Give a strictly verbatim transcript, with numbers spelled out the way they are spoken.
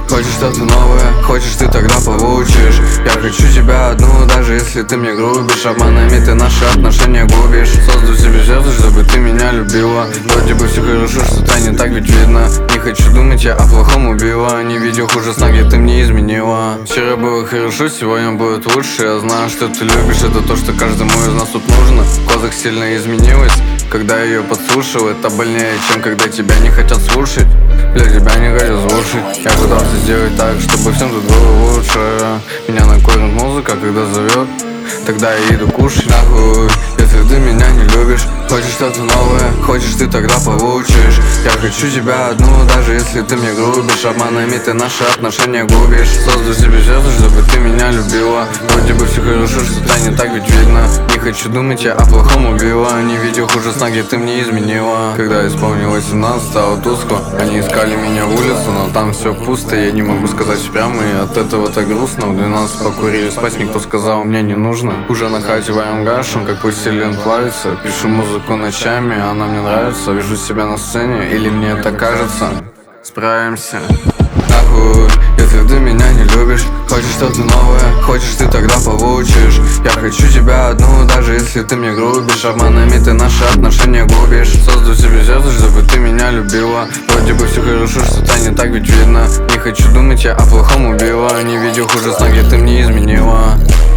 Хочешь что-то новое, хочешь ты тогда получишь. Я хочу тебя одну, даже если ты мне грубишь. Обманами ты наши отношения губишь. Созду себе сердце, чтобы ты меня любила. Вроде бы все хорошо, что-то не так ведь видно. Не хочу думать, я о плохом убила. Не видел хуже сна, где ты мне изменила. Вчера было хорошо, сегодня будет лучше. Я знаю, что ты любишь, это то, что каждому из нас тут нужно. В глазах сильно изменилась, когда ее подслушал. Это больнее, чем когда тебя не хотят слушать. Для тебя не хочу слушать. Я пытался сделать так, чтобы всем тут было лучше. Меня накормит музыка, когда зовет. Тогда я иду кушать нахуй. Если ты меня не любишь, хочешь что-то новое, хочешь ты тогда получишь. Я хочу тебя одну, даже если ты мне грубишь. Обманами ты наши отношения губишь. Созду себе сердце, чтобы ты меня любила. Вроде бы все хорошо, что-то не так ведь видно. Не хочу думать, я о плохом убила. Не видел хуже сна, где ты мне изменила. Когда исполнилось семнадцать, стало тускло. Они искали меня в улицу, но там все пусто. Я не могу сказать прямо, и от этого так грустно. В двенадцать покурили, спать никто сказал, мне не нужно. Уже на хате варим гашем, как пластилин плавится. Пишу музыку ночами, она мне нравится. Вижу себя на сцене, или мне это кажется. Справимся. Нахуй, если ты меня не любишь, хочешь что-то новое, хочешь ты тогда получишь. Я хочу тебя одну, даже если ты мне грубишь. Обманами ты наши отношения губишь. Созду себе сердце, чтобы ты меня любила. Вроде бы все хорошо, что-то не так ведь видно. Не хочу думать, я о плохом убила. Не видел хуже сна, где ты мне изменила.